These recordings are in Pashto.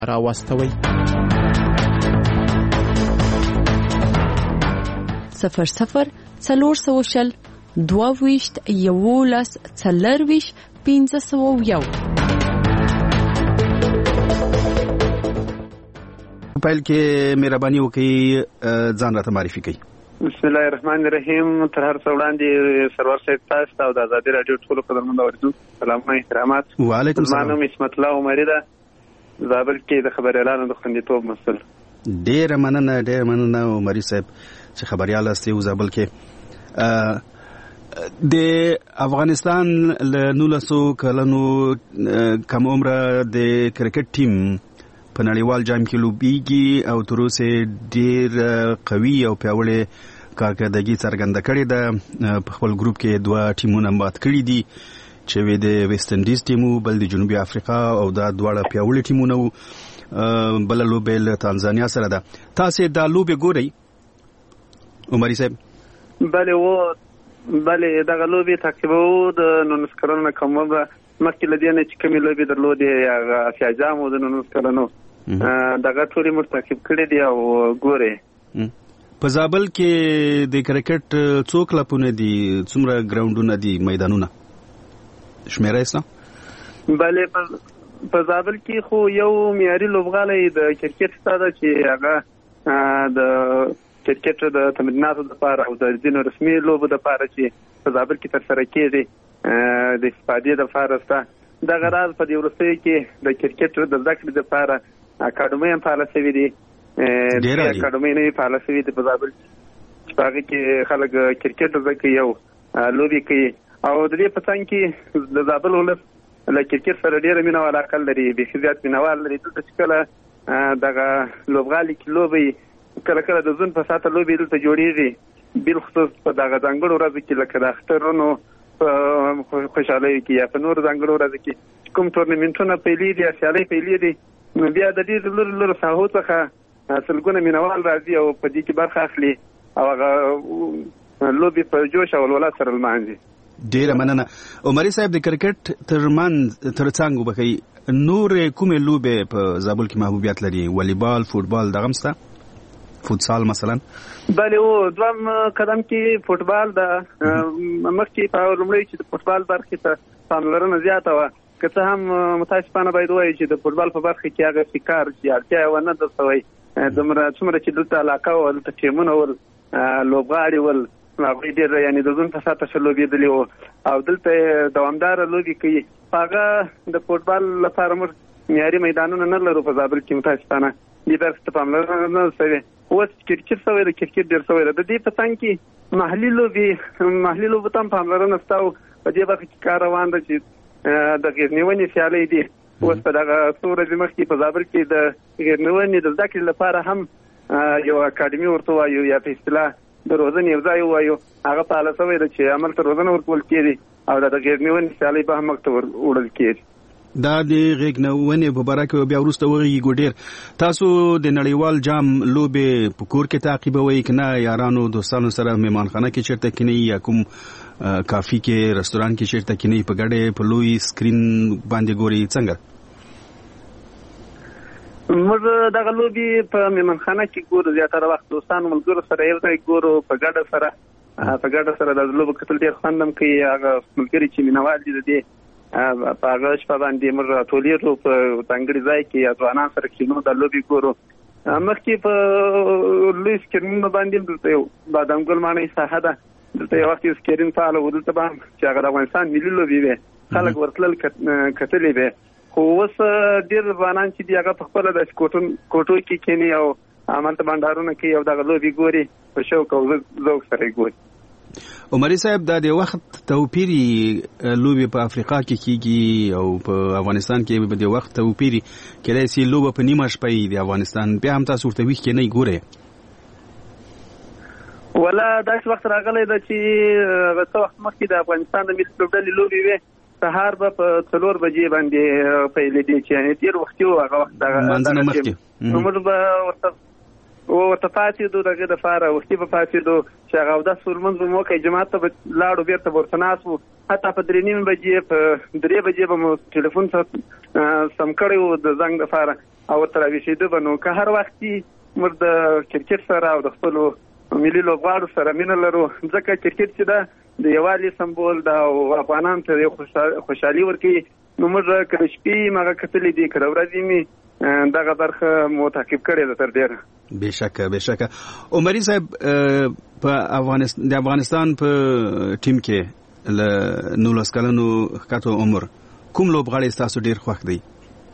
راوستوي. 00 400 22 11 40 501. پایل کې مهرباني وکړئ ځان راته معرفي کړئ. بسم الله الرحمن الرحیم. تر هر څه وړاندې سرور صاحب تاسو او د آزادي رادیو ټولو قدرمنو اوریدونکو سلام او احترامات. وعلیکم السلام. زما نوم اسمت الله عمري ده، زابل کې د خبريالانو د خوندیتوب مسؤل. ډېر مننه عمري صاحب چې خبريال استي زابل کې. د افغانستان له 1900 کلونو کم عمره د کرکټ ټیم په نړیوال جام کې لوبېږي او تر اوسه ډېر قوي او پیاوړی کارکردګي څرګنده کړې ده. په خپل ګروپ کې 2 ټیمونه مات کړي دي چې وي د ویسټ انډیز ټیم بل د جنوبي افریقا او دا دواړه پیاوړي ټیمونه وو. بل لوبه له تانزانیا سره ده. تاسو دا لوبه ګورئ عمري صاحب؟ بله دغه لوبې تعقیبو د 19 کلونو کم عمره مخکې له دې نه چې کومې لوبې درلودې هغه اسیا جام و د 19 کلونو دغه ټولې موږ تعقیب کړي دي او ګورئ. په زابل کې د کرکټ څو کلبونه دي؟ څومره ګراوندونه دي، میدانونه شمیره اسنا؟ بله په زابل کې خو یو معیاري لوبغالی د کرکټ ساده چې هغه د کرکټ د تمریناتو لپاره او د ځینو رسمي لوبو لپاره چې په زابل کې ترسره کېږي د استفادې لپاره سته. دغه راز په دې وروستیو کې د کرکټ د زده کړې لپاره اکاډمۍ هم فعاله شوې دي. اکاډمۍ نوې فعاله شوې دي په زابل چې په هغې کې خلک کرکټ زده کوي او لوبې کوي. او د دې په څنګ کې د زابل ولس له کرکټ سره ډېره مینه او علاقه لري، بیخي زیات مینوال لري. دلته چې کله دغه لوبغالي کې لوبې کله کله د ځون په ساته لوبې دلته جوړېږي، بالخصوص په دغه ځانګړو ورځو کې لکه د اخترونو خوشحالیو کې یا په نورو ځانګړو ورځو کې کوم ټورنمنټونه پیلېږي یا سیالۍ پیلېږي، نو بیا د ډېرو لرو ساحو څخه سلګونه مینوال راځي او په دې کې برخه اخلي او هغه لوبې په جوش او ولولت سره لمانځي. ډېره مننه عمري صاحب. د کرکټ ترڅنګ وبخي نور کومې لوبې په زابل کې محبوبیت لري؟ والیبال، فوټبال دغه مسته؟ فوتسال مثلا؟ بله دوم قدم کې فوټبال ده. مخکې په لومړی چې د فوټبال برخې ته پاملرنه زیاته وه، که څه هم متاسفانه باید ووایي چې د فوټبال په برخه کې هغه ابتکار چې اړتیا یې ونه ده شوی، څومره چې دلته علاقه وه، دلته ټیمونه ول، لوبغاړي ول، هغوی ډېر یعنې د ځون په ساته ښه لوبېدلي وو او دلته دوامداره لوبې کوي. هغه د فوټبال لپاره موږ معیاري میدانونه نه لرو په زابل کې متاسفانه. دې برخې ته پاملرنه نه شوې. اوس کرکټ شوی ده، کرکټ ډېر شوی ده. د دې په څنګ کې محلي لوبو ته هم پاملرنه شته او په دې برخه کې کار روان ده چې د غیرنیونې سیالۍ دي. اوس په دغه څو ورځې مخکې په زابل کې د غیرنیونې د زده کړې لپاره هم یو اکاډمي ورته وایو یا په اصطلاح د روزنې یو ځای وایو، هغه فعاله شوی ده چې عمل ته روزنه ورکول کېږي او د غیرنیونې سیالۍ به هم مخ ته وړل کېږي. دا د غیږنونې په باره کې بیا وروسته وغږیږو. ډېر تاسو د نړیوال جام لوبې په کور کې تعقیبوئ که نه یارانو دوستانو سره مهمانخانه کې چېرته کینئ یا کوم کافي کې رستوران کې چېرته کینئ په ګډې په لوی سکرین باندې ګورئ څنګه؟ موږ دغه لوبې په مهمانخانه کې ګورو، زیاتره وخت دوستانو ملګرو سره یو ځای ګورو په ګډه سره د لوبو کتل ډېر خوند هم کوي. هغه ملګري چې مینوال دي د دې په هغه شپه باندې موږ راټولېږو په ځانګړي ځای کې یا ځوانان سره کښېنو، دا لوبې ګورو. مخکې په لوی سکرینونو باندې دلته یو بادام ګل ماڼۍ ساحه ده، دلته یو وخت یو سکرین فعاله و، دلته به هم چې هغه د افغانستان ملي لوبې وې خلک ورتلل کتلې وې. خو اوس ډېر ځوانان چې دي هغه په خپله داسې کوټو کې کښېني او همالته بنډارونه کوي او دغه لوبې ګوري په شوق او ذوق سره یې ګوري. عمري صاحب دا د وخت توپیري لوبې په افریقا کې کیږي او په افغانستان کې به د وخت توپیري کېدای شي لوبه په نیمه شپه د افغانستان بیا هم تاسو ورته ویښ کې نه ګورئ؟ ولا داسې وخت راغلی ده چې څه وخت مخکې د افغانستان د ملي لوبډلې لوبې وې، سهار به په 4 بجې باندې پیلېدې چې یعنې ډېر وختي و هغه وخت. لمانځنه مخکې نو موږ به ورته پاتېدو دغه دپاره وختي به پاتېدو چې هغه اودس ولمونځ به مو وکړئ جومات ته به لاړو بېرته به ورته ناست وو حتی په 3:30 بجې په 3 بجې به مو ټلیفون سم کړی وو د زنګ دپاره او ورته راویښېده به نو که هر وخت موږ د کرکټ سره او د خپلو ملي لوبغاړو سره مینه لرو ځکه کرکټ چې ده د یووالي سمبول ده او افغانانو ته یو خوشحالي ورکوي نو موږ که د شپې مغه کتلې دي که د ورځې مې دغه برخه مو تعقیب کړې ده تر ډېره. بېشکه عمري صاحب د افغانستان په ټیم کې له 19 کلنو ښکته عمر کوم لوبغاړی ستاسو ډېر خوښ دی؟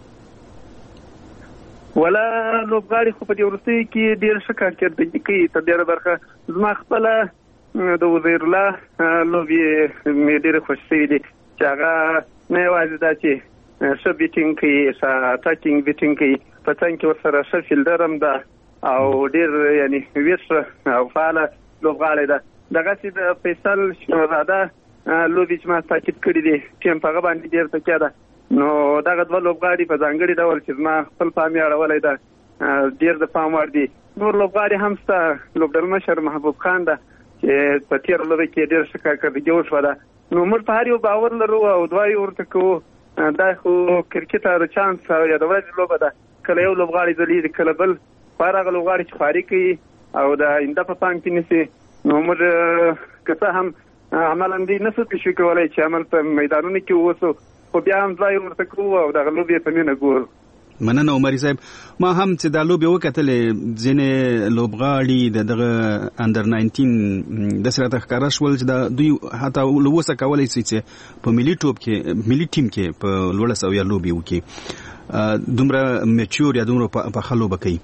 ولا لوبغاړي خو په دې وروستیو کې ډېر ښه کارکردګي کوي تر ډېره برخه زما خپله د وزیر الله لوبې مې ډېرې خوښ شوي دي چې هغه نه یوازې دا چې ښه بیټینګ کوي ښه اټاکینګ بیټینګ کوي په څنګ کې ورسره ښه فیلډر هم ده او ډېر یعنی ویښ او فعاله لوبغاړی ده. دغسې د فیصل شهزاده لوبې چې ما تاکید کړي دي ټیم په هغه باندې ډېر تکیه ده نو دغه دوه لوبغاړي په ځانګړي ډول چې زما خپل پام یې اړولی ده ډېر د پام وړ دي. نور لوبغاړي هم شته لوبډل مشر محبوب خان ده چې په تېره لوبه کې ډېر ښه کارکردګي وشوه ده نو موږ په هر یو باور لرو او دعا یې ورته کوو دا خو کرکټ د چانس او یا د ورځې لوبه ده کله یو لوبغاړی ځلیږي کله بل خو هغه لوبغاړي چې خواري کوي او د آینده په پام کې نیسي نو موږ که څه هم عملا دوی نه شو تشویق کولی چې عمل په میدانونو کې ووسو خو بیا هم ځای ورته کوو او دغه لوبې په مینه ګورو. مننه عمري صاحب. ما هم چې دا لوبې وکتلې ځینې لوبغاړي د دغه انډر 19 داسې راته ښکاره شول چې دا دوی حتی له اوسه کولی شي چې په ملي ټیم کې په لوړه سویه لوبې وکړي دومره میچور یا دومره پخه لوبه کوي.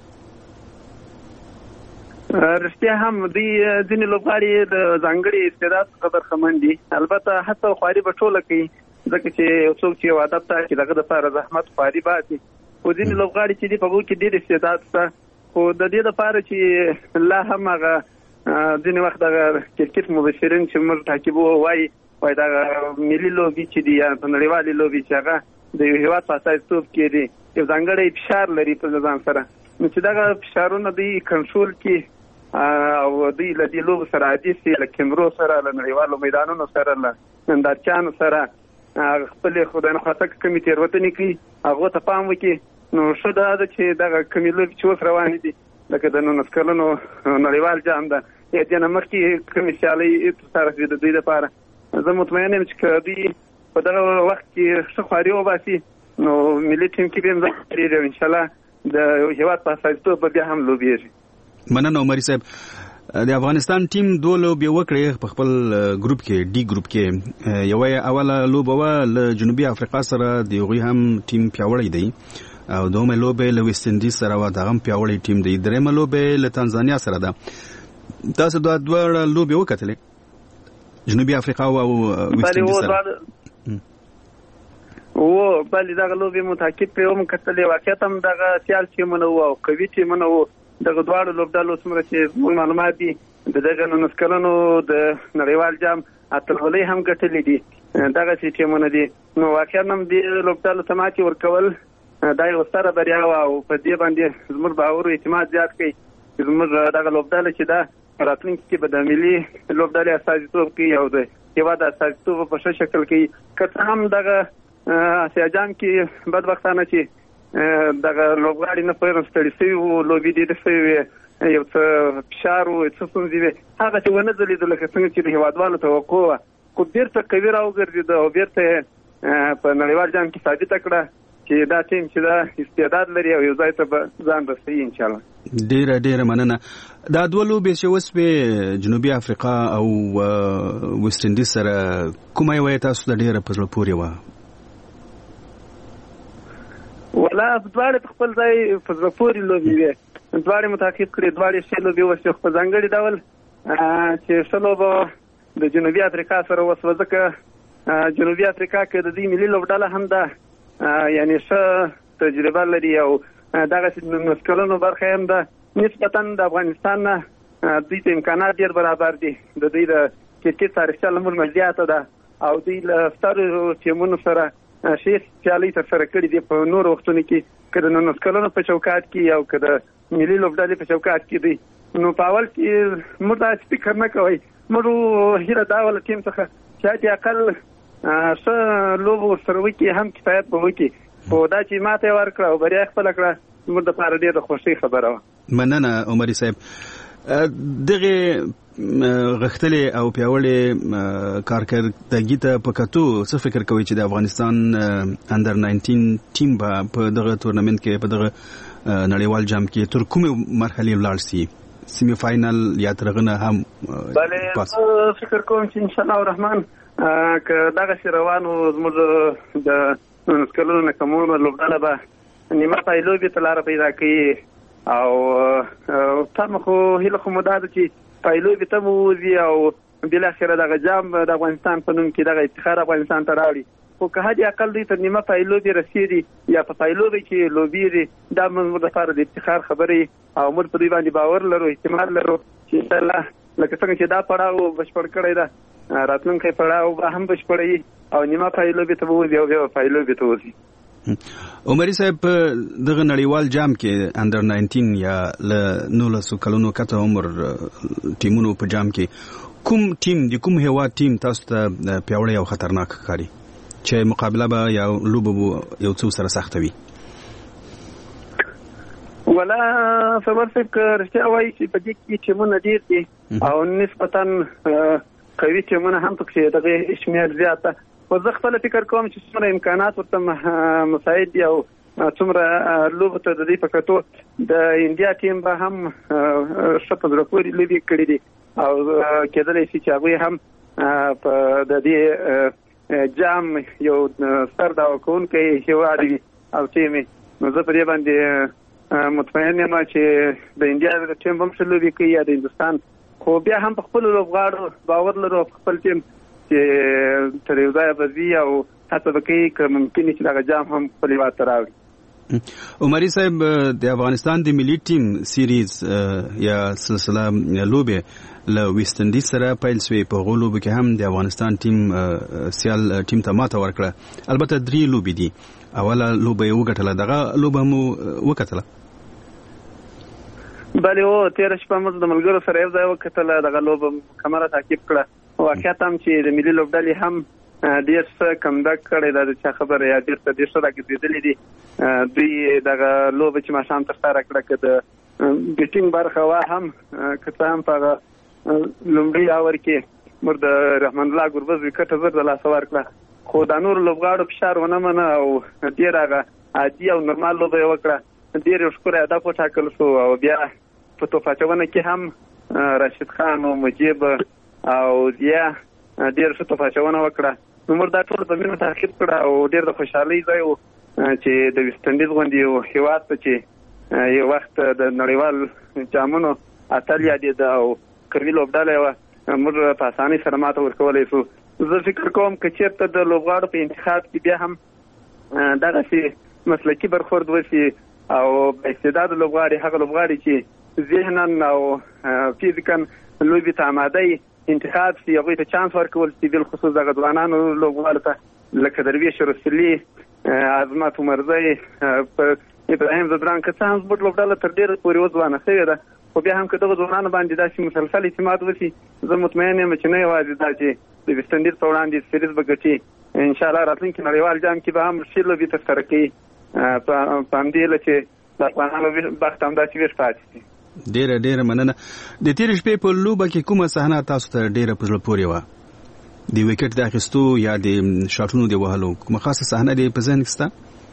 رښتیا هم دوی ځینې لوبغاړي د ځانګړي استعداد څخه برخمن دي البته هڅه او خواري به ټوله کوي ځکه چې یو څوک چې یو هدف ته چې دغه دپاره زحمت خواري باسي خو ځینې لوبغاړي چې دي په هغو کې ډېر استعداد شته خو د دې دپاره چې لا هم هغه ځینې وخت دغه کرکټ مبصرین چې موږ تعقیبوو وایي دغه ملي لوبې چې دي یا په نړیوالې لوبې چې هغه د یو هېواد په استازیتوب کې دي یو ځانګړی فشار لري په ځان سره نو چې دغه فشارونه دوی کنټرول کړي او دوی له دې لوبو سره عادي شي له کیمرو سره له نړیوالو میدانونو سره له نندارچیانو سره خپلې خدای نخواسته کمې تېروتنې کوي هغو ته پام وکړي نو ښه دا ده چې دغه کمې لوبې چې اوس روانې دي لکه د 19 کلنو نړیوال جام ده یا دې نه مخکې کومې سیالۍ ترسره شوې د دوی دپاره زه مطمئن یم چې که دوی په دغه وخت کې ښه خواري وباسي نو ملي ټیم کې به هم ځان لري او انشاءالله د هېواد په استازیتوب به بیا هم لوبېږي. مننه عمري صاحب. د افغانستان ټیم دوه لوبې وکړې په خپل ګروپ کې ډي ګروپ کې یوه اوله لوبه وه له جنوبي افریقا سره د هغوی هم ټیم پیاوړی دی او دومره لوبې له ویسټ انډیز سره وه دغه هم پیاوړی ټیم دی درېیمه لوبې له تانزانیا سره ده. تاسو دا دوه لوبې وکتلې جنوبي افریقا او ویسټ انډیز سره بلې دغه لوبې مو تعقیب کړې وم کتلې واقعیت هم دغه سیال ټیمونه وو او قوي ټیمونه وو دغه دواړو لوبډلو څومره چې زموږ معلومات دي د دغه 19 کلنو د نړیوال جام اتلولۍ هم ګټلې دي دغسې ټیمونه دي نو واقعا هم دې لوبډلو ته ماتې ورکول دا یوه ستره بریا وه او په دې باندې زموږ باور اعتماد زیات کوي چې زموږ دغه لوبډله چې ده راتلونکي کې به د ملي لوبډلې استازیتوب کوي او د هېواد استازیتوب په ښه شکل کوي که څه هم دغه اسیا جام کې بدبختانه چې دغه لوبغاړي نه پرون ستړي شوي وو لوبې ډېرې شوې وې یو څه فشار وو څه ستونزې وې هغه چې ونه ځلېده لکه څنګه چې د هېوادوالو توقع وه خو بېرته قوي راوګرځېده او بېرته یې په نړیوال جام کې ثابته کړه چې دا ټیم چې دا استعداد لري او یو ځای ته به ځان رسوي انشاءالله. ډېره مننه. دا دوه لوبې چې وسوې جنوبي افریقا او ویسټ انډیز سره کومه یوه یې تاسو ته ډېره په زړه پورې وه؟ ولا دواړې په خپل ځای په زړه پورې لوبې وې دواړې مو تعقیب کړې دواړې ښې لوبې وشوې خو په ځانګړي ډول چې ښه لوبه د جنوبي افریقا سره وسوه ځکه جنوبي افریقا کې د دوی ملي لوبډله هم ده یعنې ښه تجربه لري او دغسې 19 کلنو برخه هم ده نسبتا د افغانستان نه دوی ته امکانات ډېر برابر دي د دوی د کرکټ تاریخچه له موږ نه زیاته ده او دوی له سترو ټیمونو سره ښې سیالۍ ترسره کړي دي په نورو وختونو کې که د 19 کلونو په چوکاټ کې او که د ملي لوبډلې په چوکاټ کې دی. نو په اول کې موږ دا فکر نه کوي، موږ هیله دا ول ټیم څخه چې اقل څه لوب سره وکي هم کفایت به وکي. او دا چې ماته ورکړه او بریا خپل کړه موږ د پاره ډېر خوشي خبره و. مننه عمري صاحب. دغه غختلې او پیاوړې کارکردګي ته په کتو څه فکر کوي چې د افغانستان انډر 19 ټیم په دغه تورنمنت کې په دغه نړیوال جام کې تر کومه مرحله ولاړ سي؟ سیمی فائنل یا ترغنه هم پاس؟ فکر کوم چې ان شاء الله الرحمن که دغه روانو زموږ د نسکلونو کومه لوبډاله به نیمه پایلوبې ته لار پیدا کوي او تم خو هله خو مدار چې پایلوبې ته موزي او بل اخر دغه جام د افغانستان په نوم کې دغه افتخار افغانستان ته راوړي. خو که هدي اقل دې تر نیمه پایلوبې رسیدي یا په پایلوبې کې لوبېږي دا موږ لپاره د افتخار خبرې او موږ په دې باندې باور لرو، احتمال لرو چې ان شاء الله لکه څنګه چې دا پړاو بشپړ کړی دا راتلونکی پړاو به هم بشپړي او نیمه پایلوبې ته وځي او بیا پایلوبې ته وځي. عمري صاحب دغه نړیوال جام کې انډر 19 یا ل 19 کلونو کته عمر ټیمونو په جام کې کوم ټیم د کوم هیواد ټیم تاسو ته پیاوړی او خطرناک ښکاري چې مقابله به یا لوب یو څو سره سخت وي؟ ولا فبرسك رشتي وای چې په دې کې ټیمونه ډیر دي او نسبتا قوي ټیمونه هم پکې دغه شمیر زیاته. خو زه خپل فکر کوم چې څومره امکانات ورته مساعد دي او څومره لوب ته د دې په کتو د انډیا ټیم به هم ښه په زړه پورې لوبې کړې دي او کېدلی شي چې هغوی هم په د دې جام یو سر دا کوونکی هیواد وي او ټیم وي. نو زه په دې باندې مطمئن یم چې د انډیا ټیم هم ښه لوبې کوي یا د هندوستان، خو بیا هم په خپلو لوبغاړو باور لرو په خپل ټیم چې تر یو ځایه به ځي او هڅه به کوي که ممکن چې دغه جام هم خپل هېواد ته راوړي. عمري صاحب د افغانستان د ملي ټیم سیریز یا سلسله لوبې له ویسټ انډیز سره پیل شوې. په هغو لوبو کې هم د افغانستان ټیم سیال ټیم ته ماته ورکړه. البته 3 لوبې دي. اوله لوبه یې وګټله، دغه لوبه مو وکتله؟ بله او تېره شپه موږ د ملګرو سره یو ځای وکتله، دغه لوبه مکمله تعقیب کړه. واقعیت هم چې د ملي لوبډلې هم ډېر څه کمبک کړی دا د چا خبره یا ډېر څه راګرځېدلي دي. دوی دغه لوبه چې ماښام ترسره کړه که د بیټینګ برخه وه هم که څه هم په هغه لومړي اور کې موږ د رحمان الله ګربز وکټه زر د لاسه ورکړه، خو دا نور لوبغاړو فشار ونه منه او ډېر هغه عادي او نورمال لوبه یې وکړه. ډېر یو ښکلی هدف وټاکل شو او بیا په توپ اچونه کې هم راشد خان او مجیب او بیا ډېر ښه توپ اچونه وکړه. نو موږ دا ټول په مینه تعقیب کړه او ډېر د خوشحالۍ ځای و چې د ویسټ انډیز غوندې یو هېواد ته چې یو وخت د نړیوال جامونو اتل یادېده او قوي لوبډله وه موږ په اسانۍ سره ماته ورکولی شو. زه فکر کوم که چېرته د لوبغاړو په انتخاب کې بیا هم دغسې مسلکي برخورد وشي او بااستعداده لوبغاړي هغه لوبغاړي چې ذهنا او فزیکا لوبې ته آماده وي انتخاب شي، هغوی ته چانس ورکول شي، بالخصوص دغه ځوانانو لوبغاړو ته لکه درویش رسولي، عظمت عمرزی، ابراهیم زدران، که څه هم زموږ لوبډله تر ډېره پورې وځوانه شوې ده، خو بیا هم که دغه ځوانانو باندې داسې مسلسل اعتماد وشي زه مطمئن یم چې نه یوازې دا چې د ویسټ انډیز په وړاندې سیریز به ګټي، انشاءالله راتلونکي نړیوال جام کې به هم ښې لوبې ترسره کوي په همدې هیله چې د افغانانو بخت همداسې ویښ پاتې شي. ډېره مننه. د تېرې شپې په لوبه کې کومه صحنه تاسو ته ډېره په زړه پورې وه؟ د وکټ د اخیستو یا د شاټونو د وهلو کومه خاصه صحنه دې په ذهن کې شته؟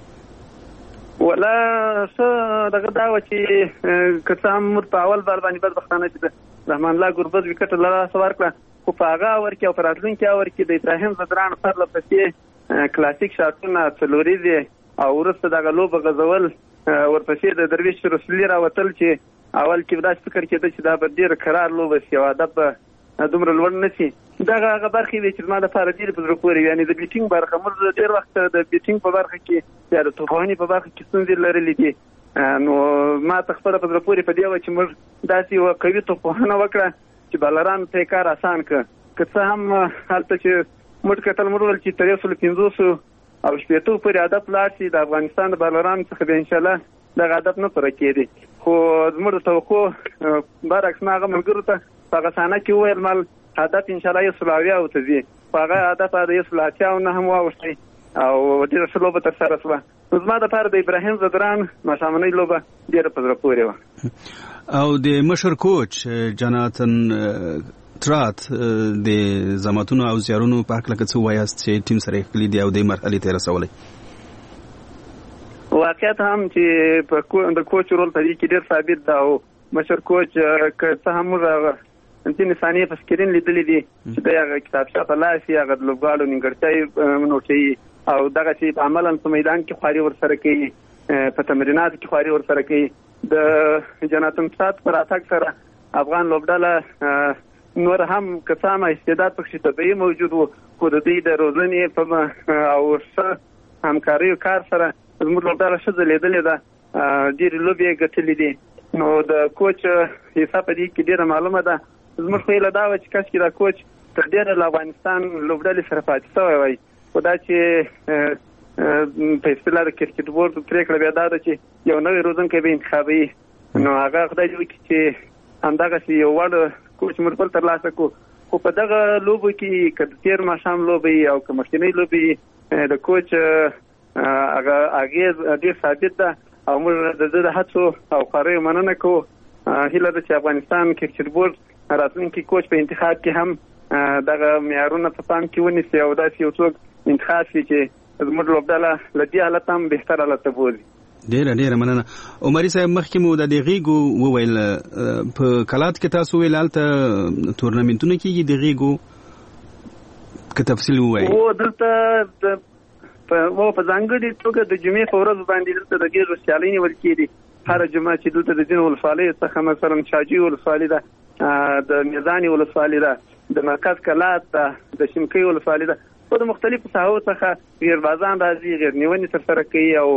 ولا څه دغه دا وه چې که څه هم موږ په اول بال باندې بدبختانه چې د رحمان الله ګربز وکټ له لاسه ورکړه، خو په هغه اور کې او په راتلونکي اور کې د ابراهیم زدران پرله پسې کلاسیک شاټونه څلوریزې او وروسته دغه لوبه غځول، ورپسې د درویش رسولي راوتل چې اول کې داسې فکر کېده چې دا به ډېر قرار لوبه شي او هدف به دومره لوړ نه شي. دغه هغه برخې وې چې زما لپاره ډېرې په زړه پورې وي. یعنې د بیټینګ برخه موږ ډېر وخت د بیټینګ په برخه کې یا د توپوهنې په برخه کې ستونزې لرلې دي. نو ما ته خپله په زړه پورې په دې وه چې موږ داسې یوه قوي توپوهنه وکړه چې بالرانو ته یې کار اسان کړه. که څه هم هلته چې موږ کتل موږ ویل چې تر 150 او 80 پورې هدف لاړ شي د افغانستان د بالرانو څخه به انشاءالله دغه هدف نه پوره کېدی، خو زموږ توقع برعکس ما هغه ملګرو ته په هغه صحنه کې وویل مال هدف انشاءالله یو سل اویاو ته ځي خو هغه هدف د یو سل اتیاو نه هم واوښتی او ډېره ښه لوبه ترسره شوه. نو زما دپاره د ابراهیم ځدران ماښامنۍ لوبه ډېره په زړه پورې وه. او د مشر کوچ جاناتن ترات د زماتونو او زیارونو په هکله که څه وایاست چې ټیم سره یې ښکلي دي او دې مرحلې ته یې رسولی؟ واقعیت هم چې د کوچ رول په دې کې ډېر ثابت ده او مشر کوچ که څه هم موږ ځینې ثانیې په سکرین لیدلې دي چې دی هغه کتابچه په لاس یې هغه د لوبغاړو نیمګړتیاوې نوټوي او دغسې عملا په میدان کې خواري ورسره کوي، په تمریناتو کې خواري ورسره کوي. د جناتن سات پر راتګ سره افغان لوبډله نور هم که څه هم استعداد پکښې طبیعي موجود و خو د دوی د روزنې په او ښه همکاریو کار سره زموږ لوبډله ښه ځلېدلې ده، ډېرې لوبې یې ګټلې دي. نو د کوچ حصه په دې کې ډېره معلومه ده. زموږ خو هیله دا وه چې کاشکې دا کوچ تر ډېره له افغانستان لوبډلې سره پاتې شوی وای، خو دا چې په اصطلاح د کرکټ بورډ پرېکړه بیا دا ده چې یو نوی روزونکی به انتخابوي. نو هغه خدای دې وکړي چې همدغسې یو وړ کوچ موږ بل ترلاسه کړو. خو په دغه لوبو کې که د تېر ماښام لوبې او که مخکینۍ لوبې د کوچ هغه اغېز ډېر ثابت ده او موږ د ده د هڅو او خواریو مننه کوو. هیله ده چې افغانستان کرکټ بورډ راتلونکي کوچ په انتخاب کې هم دغه معیارونه په پام کې ونیسي او داسې یو څوک انتخاب شي چې زموږ لوبډله له دې حالت هم بهتر حالت ته بولي. ډېره مننه. عمري صاحب مخکې مو د دې غېږو وویل په کلات کې تاسو ویل هلته تورنمنټونه کېږي د غېږو، که تفصیل ووایي. دلته په ځانګړې توګه د جمعې په ورځ باندې دلته د غېږو سیالۍ نیول کېږي. هره جمعه چې دلته د ځینو ولسوالیو څخه مثلا شاجوی ولسوالي ده، د میزانې ولسوالي ده، د مرکز کلات ده، د شینکۍ ولسوالي ده، خو د مختلفو ساحو څخه غیربازان راځي، غیرنیونې ترسره کوي او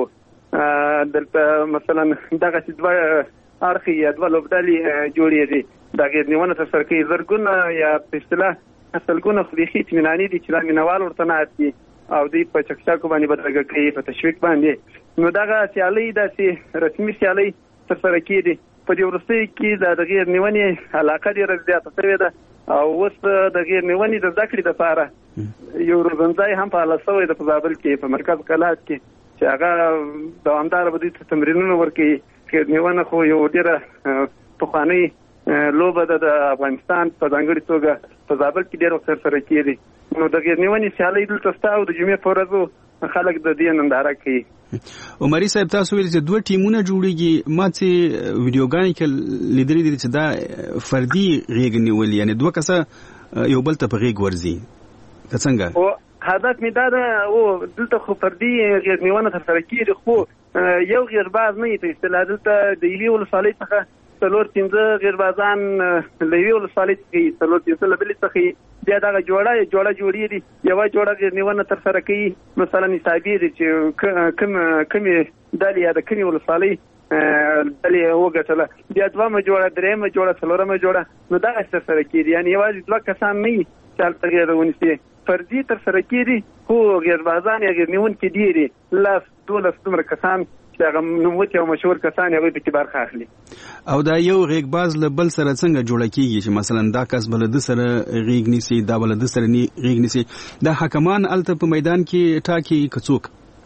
دلته مثلا دغسې دوه اړخې یا دوه لوبډلې جوړېږي، دا غیرنیونه ترسره کوي. زرګونه یا په اصطلاح سلګونه خو بیخي اطمیناني دي چې دا مینوال ورته ناست دي او دوی په چکچاکو باندې بدرګه کوي، په تشویق باندې. نو دغه سیالۍ داسې رسمي سیالۍ ترسره کېږي. په دې وروستیو کې د غیر نیونې علاقه ډېره زیاته شوې ده او اوس د غیر نیونې د زده کړې دپاره یو روزنځای هم فعاله شوی ده په زابل کې په مرکز کلات کې چې هغه دوامداره به دوی ته تمرینونه ورکوي. غیر نیونه خو یو ډېره پخوانۍ لوبه ده د افغانستان په ځانګړې توګه په زابل کې ډېر وخت ترسره کېږي. نو د غیر نیونې سیالۍ دلته شته او د جمعې په ورځو خلک د دې ننداره کوي. عمري صاحب تاسو ویل چې دوه ټیمونه جوړیږي، ما چې ویډیوګانې کې لیدلې دي چې دا فردي غېږ نیول، یعنی دوه کسه یو بل ته په غېږ ورځي، که څنګه؟ هدف مې دا ده دلته خو فردي غېږ نیونه ترسره کېږي خو یو غیرباز نه وي په اصطلاح. دلته د یوې ولسوالۍ څخه 4-5 غیربازان له یوې ولسوالۍ څخه 4-5 له بلې څخه بیا دغه جوړه جوړېږي، یوه جوړه غیر نیونه ترسره کوي. مثلا حسابي دي چې کومې ډلې یا د کومې ولسوالۍ ډلې وګټله، بیا دویمه جوړه، درېیمه جوړه، څلورمه جوړه، نو دغسې ترسره کېږي. یعنې یوازې دوه کسان نه وي چې هلته غېږه ونیسي، فردي ترسره کېږي خو غیربازان یا غیر نیونکي ډېر دي، 10-12 دومره کسان چې هغه نوموتي او مشهور کسان هغوی پکې برخه اخلي. او دا یو غېږباز له بل سره څنګه جوړه کېږي چې مثلا دا کس به له ده سره غېږ نیسي، دا به له ده سره غېږ نیسي؟ دا حکمان هلته په میدان کې ټاکي که څوک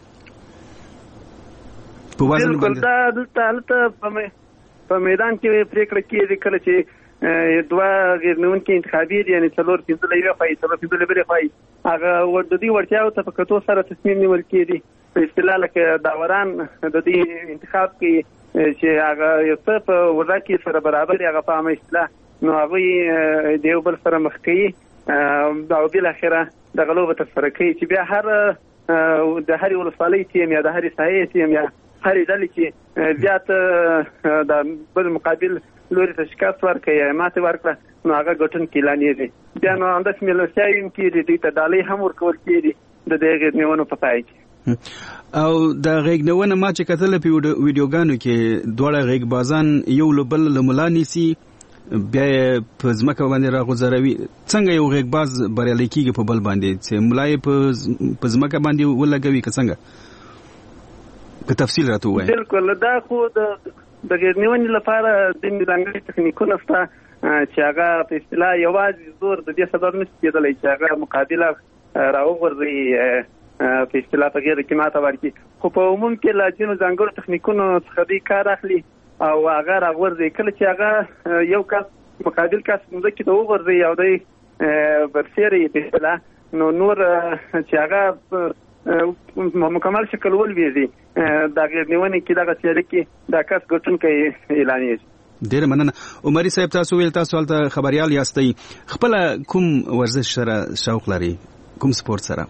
په وزن باندې؟ دا دلته هلته په میدان کې پرېکړه کېږي کله چې دوه غیر نیونکي انتخابي دي، یعنې 4-5 له یوې خواهي 4-5 له بلې خواهي، هغه د دوی وړتیاوو ته په کتو سره تصمیم نیول کېږي. په اصطلاح لکه داوران د دې انتخاب کې چې هغه یو څه په وضع کې سره برابر هغه په عامه اصطلاح، نو هغوی د یو بل سره مخ کوي او بالاخره دغه لوبه ترسره کوي چې بیا د هرې ولسوالۍ ټیم یا د هرې ساحې ټیم یا هرې ډلې چې زیات د بل مقابل لوري ته شکست ورکړي یا ماتې ورکړه، نو هغه ګټونکي اعلانېږي. بیا نو همداسې مېلمستیاوې هم کېږي، دوی ته ډالۍ هم ورکول کېږي د دې غېږ نیونو په پای کې. او د غېږ نیونه ما چې کتله په ویډیوګانو کې دواړه غېږبازان یو له بل له ملا نیسي، بیا یې په ځمکه باندې راغوځروي. څنګه یو غېږباز بریالی کېږي په بل باندې چې ملا یې په ځمکه باندې ولګوي که څنګه؟ په تفصیل راته ووایه. بالکل دا خو د غیر نیونې لپاره د ځانګړي تخنیکونه شته چې هغه په اصطلاح یوازې زور د دې سبب نشي کېدلی چې هغه مقابله راوغورځي په اصطلاح په غیر کې ماته ورکړي، خو په عموم کې له ځینو ځانګړو تخنیکونو څخه دوی کار اخلي او هغه راغورځي. کله چې هغه یو کس مقابل کس ځمکې ته وغورځي او دی برسېري په اصطلاح، نو نور چې هغه مکمل شکل ولویږي د غیر نیونې کې دغه څیرې کې دا کس ګټونکی اعلانېږي. ډېره مننه. عمري صاحب تاسو ویل تاسو هلته خبريال یاستئ، خپل کوم ورزش سره شوق لري، کوم سپورت سره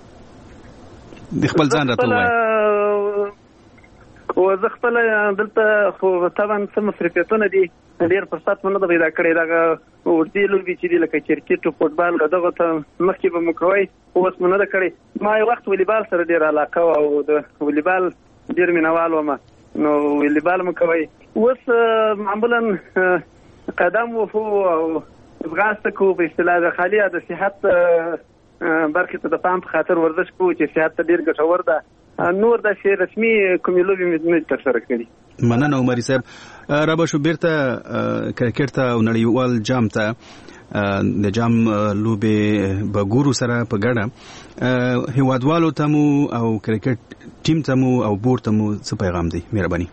د خپل ځان راته وایي؟ زه خپل دلته خو طبعا څه مصرفیتونه دي ډېر فرصت مو نه ده پیدا کړی. دغه اوږدې لوبې چې دي لکه کرکټ او فوټبال دغه ته مخکې به مو کوئ، اوس مو نه ده کړی. ما یو وخت والیبال سره ډېره علاقه وه او د والیبال ډېر مینوال وم، نو والیبال مو کوئ. اوس معمولا قدم وهو او ځغاسته کوو په اصطلاح د خالي د صحت برخې ته د پام په خاطر ورزش کوو چې صحت ته ډېر ګټور ده. نور د شی رسمي کومې لوبې مې نه ترسره کړي. مننه عمري صاحب. را به شو بیرته کرکټ ته او نړیوال جام ته د جام لوبې به ګورو سره په ګډه. هیوادوالو ته مو او کرکټ ټیم ته مو او بورډ ته مو څه پیغام دی؟ مهرباني.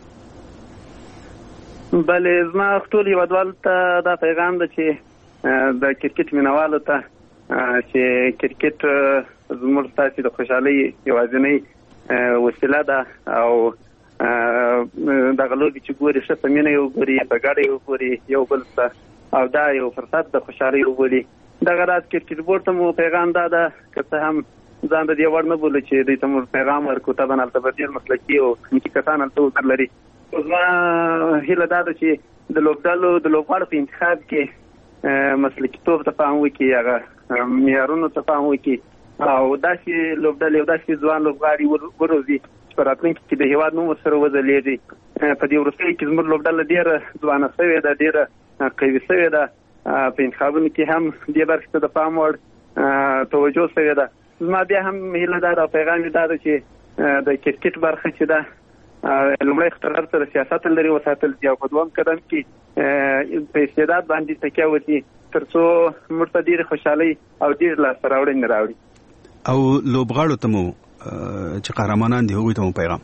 بلې زما ټول هیوادوالو ته دا پیغام ده چې د کرکټ مینوالو ته چې کرکټ زموږ ستاسې د خوشحالۍ یوازینۍ وسیله ده او دغه لوبې چې ګوري ښه په مینه یې وګوري، په ګډه یې وګوري یو بل ته، او دا یو فرصت د خوشحالۍ وبولي. دغه راز کرکټ بورډ ته مو پیغام دا ده که څه هم ځان د دې وړ نه بولو چې دوی ته مو پیغام ورکړو، طبعا هلته به ډېر مسلکي او تخنیکي کسان هلته وکړ لري. زما هیله دا ده چې د لوبډلو د لوبغاړو په انتخاب کې مسلکیتوب ته پام وکړي، هغه معیارونو ته پام وکړي او داسې لوبډلې او داسې ځوان لوبغاړي وروزي چې په راتلونکي کې د هېواد نوم ورسره وځلېږي. په دې وروستیو کې زموږ لوبډله ډېره ځوانه شوې ده، ډېره قوي شوې ده، په انتخابونو کې هم دې برخې ته د پام وړ توجه شوې ده. زما بیا هم هیله دا ده او پیغام یې دا ده چې د کرکټ برخه چې ده لومړی اختلال سره سیاست لري وساتل دي او په دوام قدم کې په استعداد باندې تکیه وکړي تر څو موږ ته ډېرې خوشحالۍ او ډېر لاسته راوړنې راوړي. او لوبغاړو ته مو چې قهرمانان دي هغوی ته مو پیغام؟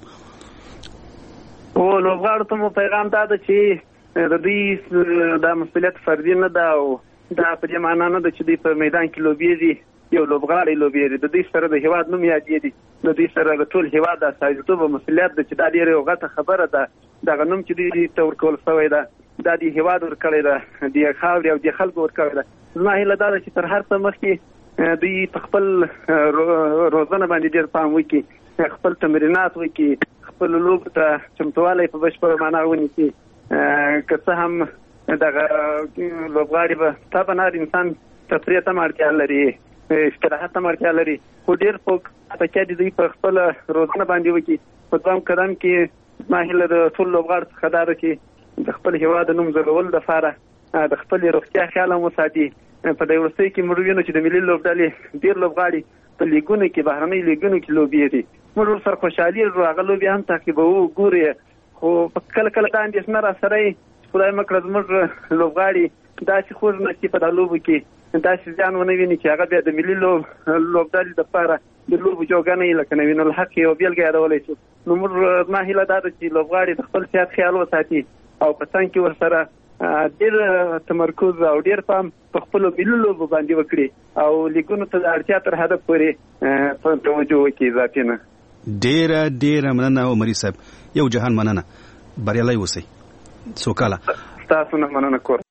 لوبغاړو ته مو پیغام دا ده چې د دوی دا مسؤلیت فردي نه ده او دا په دې معنا نه ده چې دوی په میدان کې لوبېږي، یو لوبغاړی لوبېږي، د دوی سره د هېواد نوم یادېږي، د دوی سره د ټول هېواد د استازیتوب او مسؤلیت ده چې دا ډېره یو غټه خبره ده. دغه نوم چې دوی ته ورکول شوی ده دا د هېواد ورکړی ده، د خاورې او د خلکو ورکړی ده. زما هیله دا ده چې تر هر څه مخکې دوی په خپل روزنه باندې ډېر پام وکړي، خپل تمرینات وکړي، خپل لوبو ته چمتوالی په بشپړه معنا ونیسي. که څه هم دغه لوبغاړي به طبعا هر انسان تفریح ته اړتیا لري، استراحت ته اړتیا لري، خو ډېر تکیه دي دوی په خپله روزنه باندې وکړي. په دوام قدم کې زما هیله د ټول لوبغاړو څخه دا ده چې د خپل هېواد د نوم ځلولو دپاره د خپلې روغتیا خیال هم وساتي. په دې وروستیو کې موږ وینو چې د ملي لوبډلې ډېر لوبغاړي په لیګونو کې بهرنۍ لیګونو کې لوبېږي. موږ ورسره خوشحالېږو، هغه لوبې هم تعقیبوو، ګورو، خو کله کله دا اندېښنه راسره وي چې خدای مه کړه زموږ لوبغاړي داسې خوږ نصیب په دا لوبو کې داسې زیان ونه ویني چې هغه بیا د ملي لوبډلې دپاره د لوبو جوګه نه وي. لکه نوین الحق یو بېلګه یادولی شو. نو موږ زما هیله دا ده چې لوبغاړي د خپل صحت خیال وساتي او په څنګ کې ورسره ډېر تمرکز او ډېر پام په خپلو ملي لوبو باندې وکړي او لیګونو ته د اړتیا تر هدف پورې توجه وکړي اضافي نه. ډېره ډېره مننه عمري صاحب، یو جهان مننه، بریالی اوسئ، سوکاله. ستاسو نه مننه کور.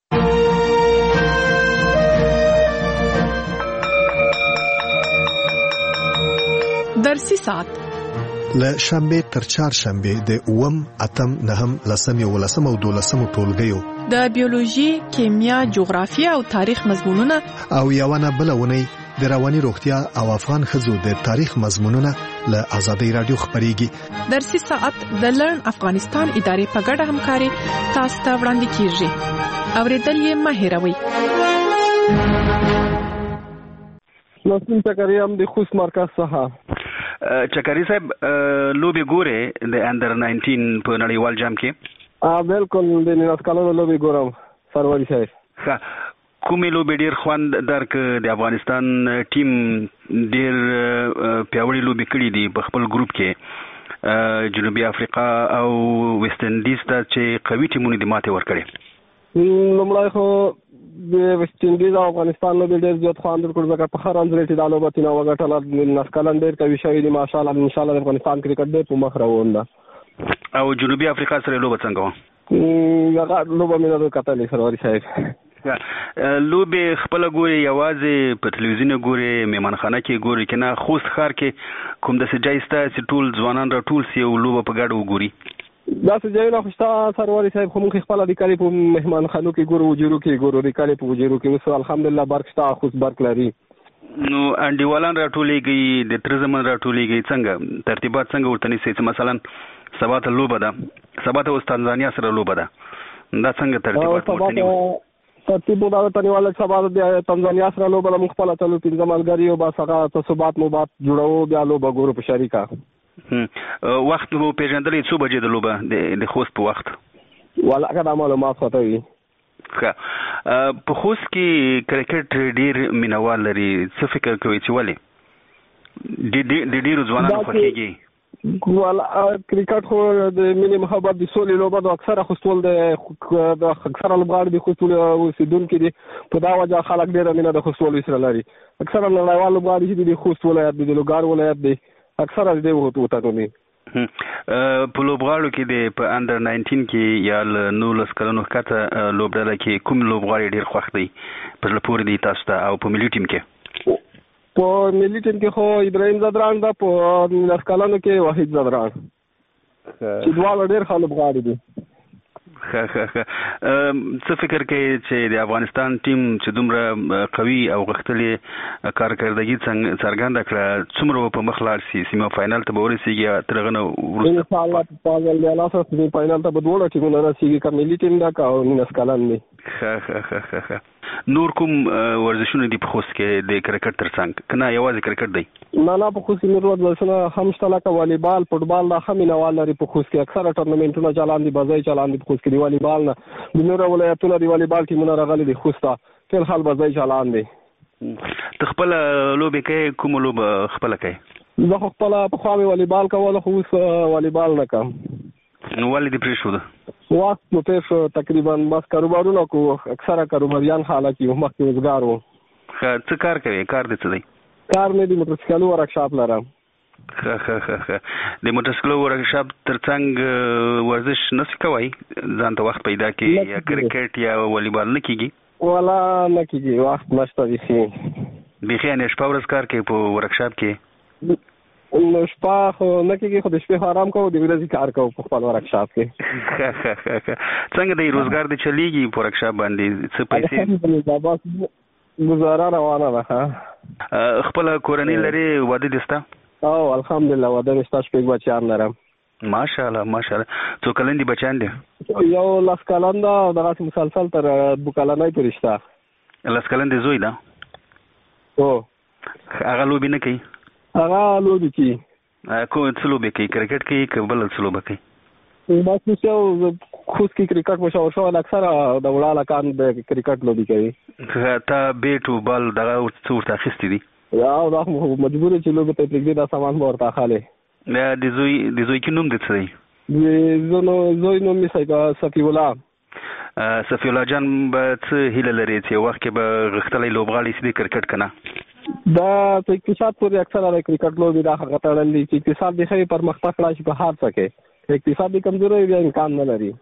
درسي ساعت له شنبه تر چهارشنبه د 8، 8، 9، 10 او 12 ټولګیو د بیولوژي، کیمیا، جغرافیه او تاریخ مضمونونه او یوانه بلونه د رواني روغتیا او افغان ښځو د تاریخ مضمونونه له آزادۍ رادیو خبريږي. درسي ساعت د لرن افغانستان ادارې په ګډه همکاري تاسو ته وړاندې کیږي. اوریدل یې مه هېروئ. نسیم چکری هم د خوست مرکز څخه. چکری صاحب لوبې ګورې د اندر 19 په نړیوال جام کې؟ بالکل د ناس کالونو لوبي ګورم سروري صاحب. کومې لوبې ډېر خوند درک د افغانستان ټیم ډېر پیاوړي لوبې کړې دي په خپل ګروپ کې جنوبي افریقا او ویسټ انډیز ته چې قوي ټیمونه دي ماته ورکړي. لومړی خو د ویسټ انډیز او افغانستان لوبې ډېر زیات خوند ورکړ ځکه په هر رنز ریټ دا لوبه تینا وګټله. نسکلن ډېر قوي شوي دي ماشاءالله. انشاءالله د افغانستان کرکټ ډېر په مخ روان ده. او جنوبي افریقا سره لوبه څنګه وه؟ هغه لوبه مې نه کتلې سروري صاحب. لوبې خپله ګورې یوازې په تلویزیون ګورې میمانخانه کې ګورې که نه خوست ښار کې کوم داسې ځای شته چې ټول ځوانان راټول سي او لوبه په ګډه وګوري؟ داسې ځایونه خو شته سروري صاحب، خو موږ خپله د کلي په مهمانخانو کې ګورو، وجیرو کې ګورو، د کلي په وجیرو کې. اوس الحمدلله برق شته، خوست برق لري. نو انډیوالان راټولېږي، د تره زمن راټولېږي، څنګه ترتیبات څنګه ورته نیسئ؟ چې مثلا سبا ته لوبه ده، سبا ته اوس تنزانیا سره لوبه ده، دا څنګه ترتیبات ورته نیو؟ ترتیب مو دا ته نیولی چې سبا د تنزانیا سره لوبه ده، موږ خپله څلور پنځه ملګري یو، بس هغه تصوبات مو بات جوړوو، بیا لوبه ګورو په شریکه. وخت مو پېژندلی څو بجې د لوبه د خوست په وخت؟ والله دا معلومات خواته وي. ښه، په خوست کې کرکټ ډېر مینوال لري، څه فکر کوئ چې ولې د ډېرو ځوانانو خوښېږي؟ کرکټ خو د مینې محبت د سولې لوبه ده. اکثره خوستول د اکثره لوبغاړي د خوستول اوسېدونکي دي، په دا وجه خلک ډېره مینه د خوستول سره لري. اکثره نړیوال لوبغاړي چې د خوست ولایت دی، د لوګار ولایت دی، اکثره د دې وطنو دي. په لوبغاړو کې د په انډر 19 کې یا له 19 کلونو ښکته لوبډله کې کوم لوبغاړی ډېر خوښ دی په زړه پورې دی تاسو ته؟ او په ملي ټیم کې؟ په ملي ټیم کې خو ابراهیم زدران ده، په 19 کلونو کې وحید زدران، چې دواړه ډېر ښه لوبغاړي دي. ښه ښه ښه. څه فکر کوي چې د افغانستان ټیم چې دومره قوي او غښتلې کارکردګي څرګنده کړه، څومره په مخ لاړ سي؟ سیمه فاینل ته به ورسېږي یا تر هغه نه وروسته؟ انشاءالله په فاضل الله سره سیمه فاینل ته به دواړه ټیمونه رسېږي، که ملي ټیم ده که 19 کلن دی. ښه ښه ښه ښه. نور کوم ورزشونه دي په خوست کې د کرکټ تر څنګ، که نه یوازې کرکټ دی؟ نه په خوست کې نور ورزشونه هم شته، لکه والیبال، فوټبال، دا هم مینوال لري په خوست کې. اکثره ټورنمنټونه چلان دي، بازۍ چلان دي په خوست کې. د والیبال نه د نورو ولایتونو د والیبال ټیمونه راغلي دي خوست ته، فی الحال بازۍ چلان دي. ته خپله لوبې کوې؟ کومه لوبه خپله کوې؟ زه خو خپله پخوا مې والیبال کوله، خو اوس والیبال نه کوم. نو ولې دې پرېښوده؟ وخت مو تېر شو تقریبا، بس کاروبارونه کوو، اکثره کاروباریان خلک یو، مخکې روزګار وو. ښه، څه کار کوې؟ کار دې څه دی؟ کار مې د موټرسایکلو ورکشاپ لرم. ښه ښه ښه ښه. د موټرسایکلو ورکشاپ تر څنګ ورزش نشئ کوی؟ ځان ته وخت پیدا کړي، یا کرکټ یا والیبال نه کېږي؟ والا نه کېږي، وخت نشته بیخي. بیخي یعنې شپه ورځ کار کوې په ورکشاپ کې؟ نو شپه خو نه کېږي، خو د شپې آرام کوو، د ورځې کار کوو په خپل ورکشاپ کې. ښه ښه ښه. څنګه دی روزګار دې چلېږي په ورکشاپ باندې؟ څه پیسې؟ بس ګزاره روانه ده. خپله کورنۍ لرې؟ واده دې شته؟ او الحمدلله واده مې شته، شپږ بچیان لرم. ماشاءالله ماشاءالله. څو کلن دي بچیان دي؟ یو 10 کلن ده، او دغسې مسلسل تر 2 کلنۍ پورې شته. 10 کلن دې زوی ده؟ هو. هغه لوبې نه کوي؟ هغه لوبې کوي. څه لوبې کوي؟ کرکټ کوي که بله څه لوبه کوي؟ بس اوس یو خوست کې کرکټ مشهور شوی، اکثره د وړه هلکان د کرکټ لوبې کوي. تا بیټ و بال دغه څه ورته اخیستي دي؟ او دا مجبور چې لوبې ته پرېږدي، دا سامان به ورته اخلې. د زوی کې نوم دې څه دی؟ د زوی نوم مې صفي الله. صفي الله جان به څه هیله لري چې یو وخت کې به غښتلی لوبغاړی شي د کرکټ که نه؟ دا په اقتصاد پورې اکثره د کرکټ لوبې دا هغه تړل دي چې اقتصاد دې ښه پرمختګ راشي په هر څه کې. اقتصاد دې کمزوری وي، بیا امکان نه لري.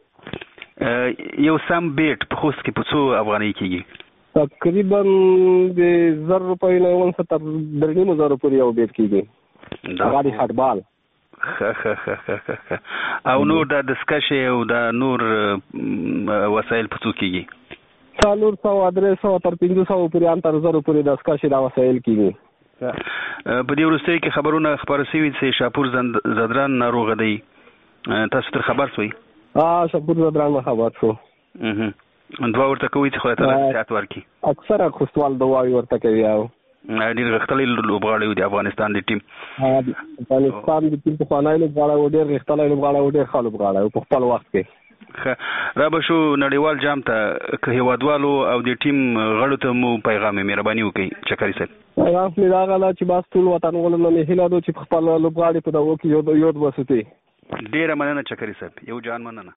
یو سم بیټ په خوست کې په څو افغانۍ کېږي؟ تقریبا د 1000 روپیو نه 9,500 پورې یو بیټ کېږي، هغه د فټبال. ښه ښه ښه ښه. او نور دا دستکشې او دا نور وسایل په څو کېږي؟ 400 300 تر 500 پورې، ان تر 1000 پورې دستکشې دا وسایل کېږي. په دې وروستیو کې خبرونه خپاره شوي چې شاپور زدران ناروغه دی، تاسو تر خبر شوئ؟ شاپور زدران نه خبر شو. دعا ورته کوئ چې خدای تعالی صحت ورکړي؟ اکثره خوستوال دعاوې ورته کوي. او ډېر غښتلی لوبغاړی و د افغانستان د ټیم. افغانستان د ټیم پخوانی لوبغاړی و، ډېر غښتلی لوبغاړی و، ډېر ښه لوبغاړی و په خپل وخت کې. را به شو نړیوال جام ته که هیوادوالو او د ټیم غړو ته مو پیغام مهرباني وکړي چکري صاحب. پیغام مې دا غلا چې بس ټول وطنوالو نه هیله ده چې خپل لوبغاړي په دغه کې یود وساتي. ډیره مننه چکري صاحب، یو جان مننه.